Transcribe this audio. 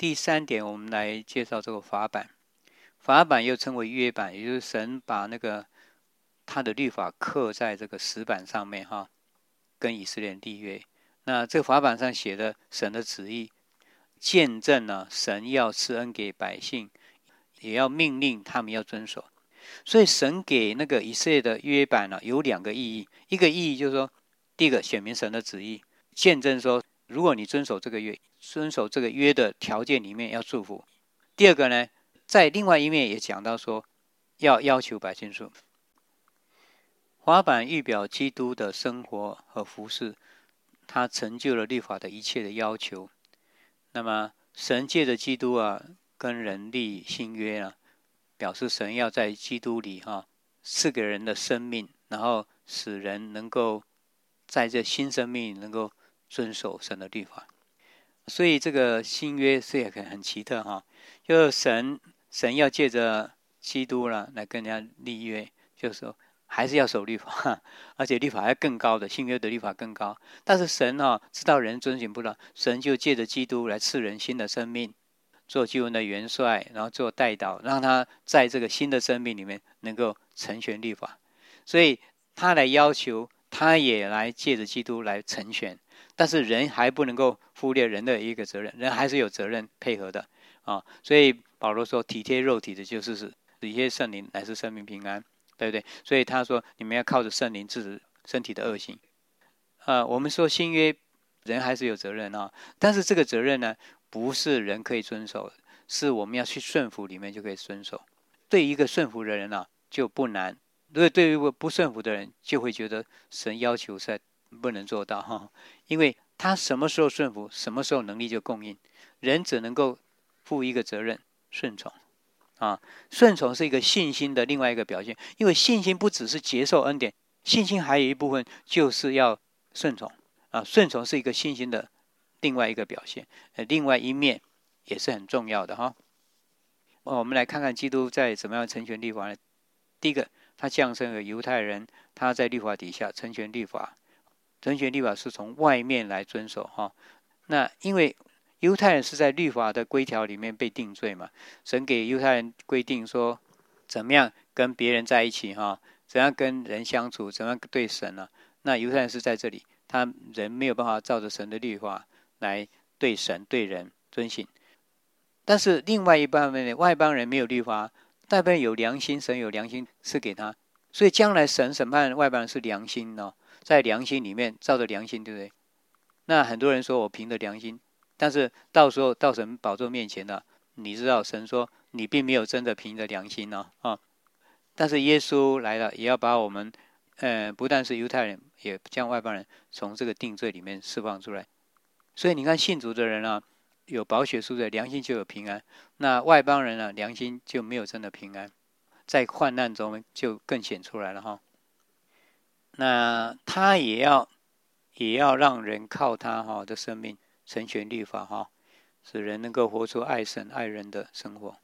第3点，我们来介绍这个法版。法版又称为约版，也就是神把那个他的律法刻在这个石板上面哈，跟以色列人立约。那这个法版上写的神的旨意，见证了神要赐恩给百姓，也要命令他们要遵守。所以神给那个以色列的约版呢，有2个意义。一个意义就是说，第一个显明神的旨意，见证说，如果你遵守这个约，遵守这个约的条件里面要祝福。第二个呢，在另外一面也讲到说，要求百姓顺服。法版预表基督的生活和服事，他成就了律法的一切的要求。那么神借着基督跟人立新约表示神要在基督里赐给人的生命，然后使人能够在这新生命能够遵守神的律法。所以这个新约是也很奇特就是神要借着基督来跟人家立约，就是说还是要守律法，而且律法还更高的，新约的律法更高。但是神知道人遵循不了，神就借着基督来赐人新的生命，做救恩的元帅，然后做代祷，让他在这个新的生命里面能够成全律法。所以他来要求，他也来借着基督来成全。但是人还不能够忽略人的一个责任，人还是有责任配合的所以保罗说，体贴肉体的就是体贴圣灵，乃是生命平安，对不对？所以他说，你们要靠着圣灵制止身体的恶行。我们说新约人还是有责任但是这个责任呢，不是人可以遵守的，是我们要去顺服里面就可以遵守。对于一个顺服的人就不难，对于不顺服的人就会觉得神要求是不能做到因为他什么时候顺服，什么时候能力就供应。人只能够负一个责任，顺从顺从是一个信心的另外一个表现。因为信心不只是接受恩典，信心还有一部分就是要顺从顺从是一个信心的另外一个表现，另外一面也是很重要的我们来看看基督在怎么样成全律法呢？第一个，他降生了犹太人，他在律法底下成全律法。成全律法是从外面来遵守那因为犹太人是在律法的规条里面被定罪嘛，神给犹太人规定说怎么样跟别人在一起怎样跟人相处，怎样对神那犹太人是在这里，他人没有办法照着神的律法来对神对人遵行。但是另外一方面，外邦人没有律法，外邦人有良心，神有良心赐给他，所以将来神审判外邦人是良心在良心里面照着良心，对不对？那很多人说我凭着良心，但是到时候到神宝座面前你知道神说你并没有真的凭着良心但是耶稣来了，也要把我们不但是犹太人，也将外邦人从这个定罪里面释放出来。所以你看信主的人有宝血赎罪，良心就有平安。那外邦人良心就没有真的平安，在患难中就更显出来了那他也要让人靠他的生命成全律法使人能够活出爱神爱人的生活。